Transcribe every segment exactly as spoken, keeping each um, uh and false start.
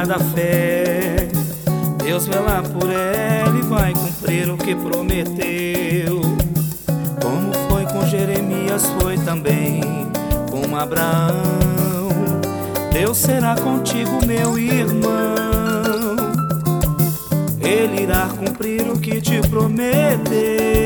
guarda a fé. Deus vela por ela e vai cumprir o que prometeu. Como foi com Jeremias, foi também com Abraão. Deus será contigo, meu irmão. Ele irá cumprir o que te prometeu.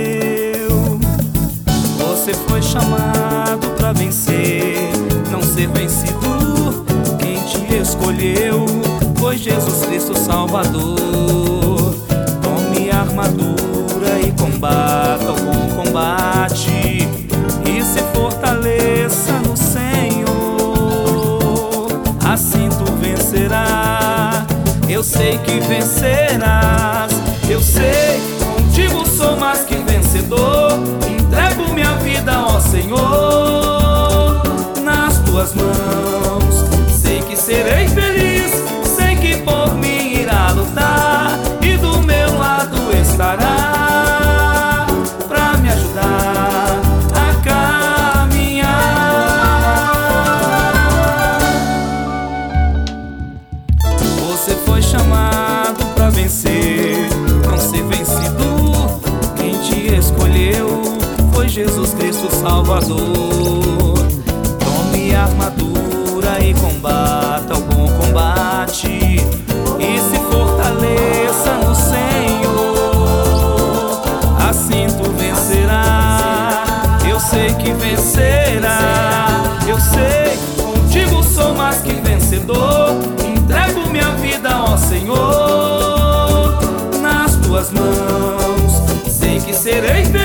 Você foi chamado para vencer, não ser vencido. Quem te escolheu foi Jesus Cristo Salvador. Tome a armadura e combata o bom combate, e se fortaleça no Senhor. Assim tu vencerás, eu sei que vencerás. Eu sei, contigo sou mais que vencedor. Entrego minha vida, ó Senhor, nas tuas mãos. Sei que serei feliz, sei que por mim irá lutar, e do meu lado estará pra me ajudar a caminhar. Você foi chamado pra vencer, não ser vencido. Quem te escolheu foi Jesus Cristo Salvador. Tome a armadura e combata o bom combate, e se fortaleça no Senhor. Assim tu vencerás, eu sei que vencerás. Eu sei, contigo sou mais que vencedor. Entrego minha vida, ó Senhor, nas tuas mãos. Sei que serei feliz,